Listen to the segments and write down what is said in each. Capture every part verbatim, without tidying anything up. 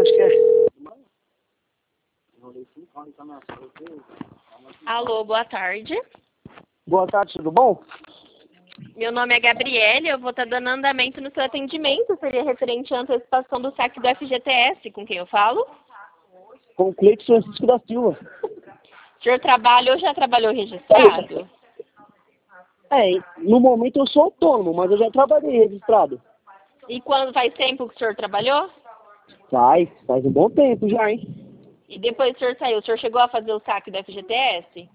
acho que é. Alô, boa tarde. Boa tarde, tudo bom? Meu nome é Gabriele, eu vou estar dando andamento no seu atendimento. Seria referente à antecipação do saque do F G T S, com quem eu falo? Com o Cleiton Francisco da Silva. O senhor trabalha ou já trabalhou registrado? É, no momento eu sou autônomo, mas eu já trabalhei registrado. E quando faz tempo que o senhor trabalhou? Faz, faz um bom tempo já, hein? E depois que o senhor saiu, o senhor chegou a fazer o saque do F G T S?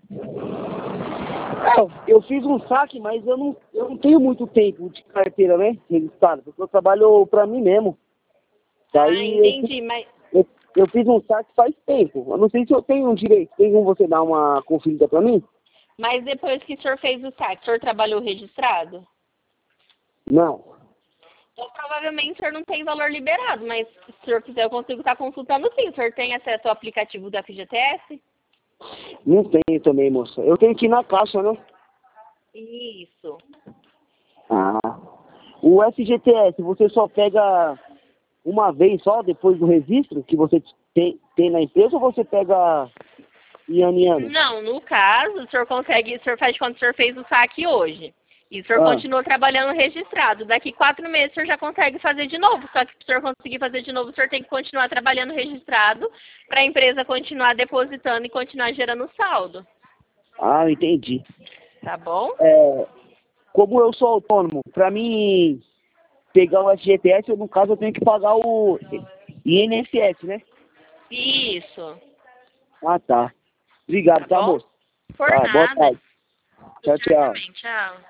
É, eu fiz um saque, mas eu não, eu não tenho muito tempo de carteira, né? Registrado, porque eu trabalho pra mim mesmo. Ah, Daí entendi, eu, mas... eu, eu fiz um saque faz tempo. Eu não sei se eu tenho um direito. Tem como você dar uma conferida pra mim? Mas depois que o senhor fez o saque, o senhor trabalhou registrado? Não. Então, provavelmente o senhor não tem valor liberado, mas se o senhor quiser, eu consigo estar consultando sim. O senhor tem acesso ao aplicativo do F G T S? Não tenho também, moça. Eu tenho que ir na caixa, né? Isso. Ah. O F G T S, você só pega uma vez só, depois do registro que você tem, tem na empresa, ou você pega em ano em ano? Não, no caso, o senhor consegue, o senhor faz de conta que o senhor fez o saque hoje. E o senhor Ah. continua trabalhando registrado. Daqui quatro meses o senhor já consegue fazer de novo. Só que para o senhor conseguir fazer de novo, o senhor tem que continuar trabalhando registrado para a empresa continuar depositando e continuar gerando saldo. Ah, entendi. Tá bom? É, como eu sou autônomo, para mim pegar o F G T S, eu, no caso, eu tenho que pagar o I N S S, né? Isso. Ah, tá. Obrigado, Tá tá, bom? moço? Por Tá, boa nada. tarde. Tchau, tchau. Certamente. Tchau.